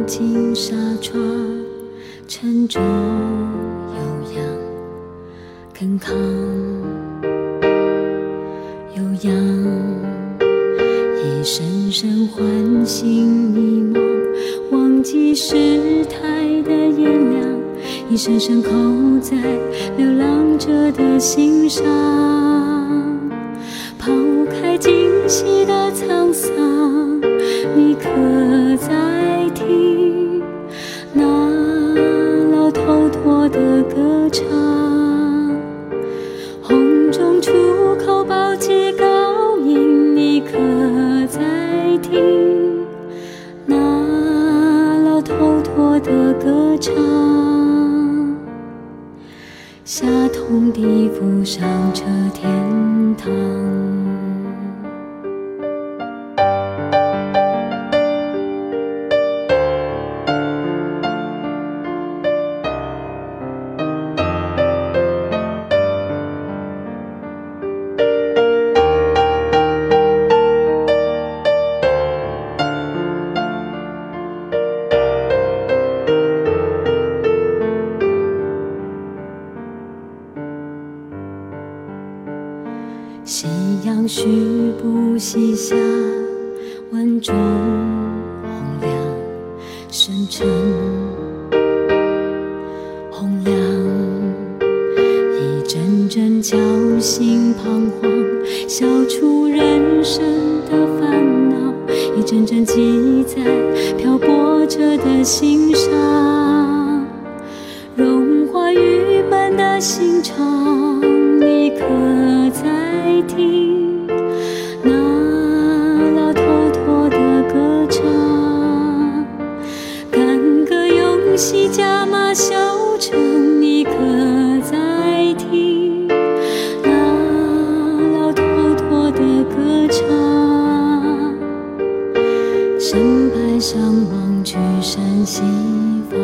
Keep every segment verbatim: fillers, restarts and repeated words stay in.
金纱窗，沉重悠扬，铿锵悠扬，一声声唤醒你梦，忘记时态的炎凉，一声声扣在流浪者的心上，抛开惊喜的沧桑，你可在听那老头陀的歌唱？红中出口宝鸡高音，你可在听那老头陀的歌唱？下通地府上车天堂。夕阳虚步西下，万众洪亮，深沉洪亮，一阵阵敲醒彷徨，消除人生的烦恼，一阵阵记在漂泊者的心上，融化郁闷的心肠，你可在听那老头陀的歌唱？干戈用锡，加马消沉，你可在听那老头陀的歌唱？身摆上望去山西方，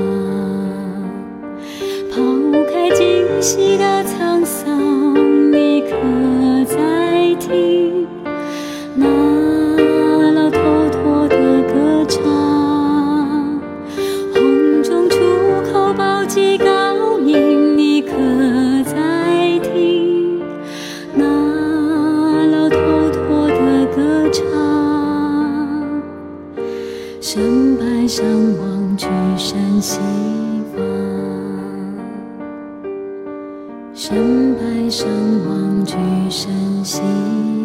抛开惊喜的沧桑，你可在听那老头陀的歌唱？红中出口宝鸡高音，你可在听那老头陀的歌唱？身摆上望去山西方，身摆上望去山西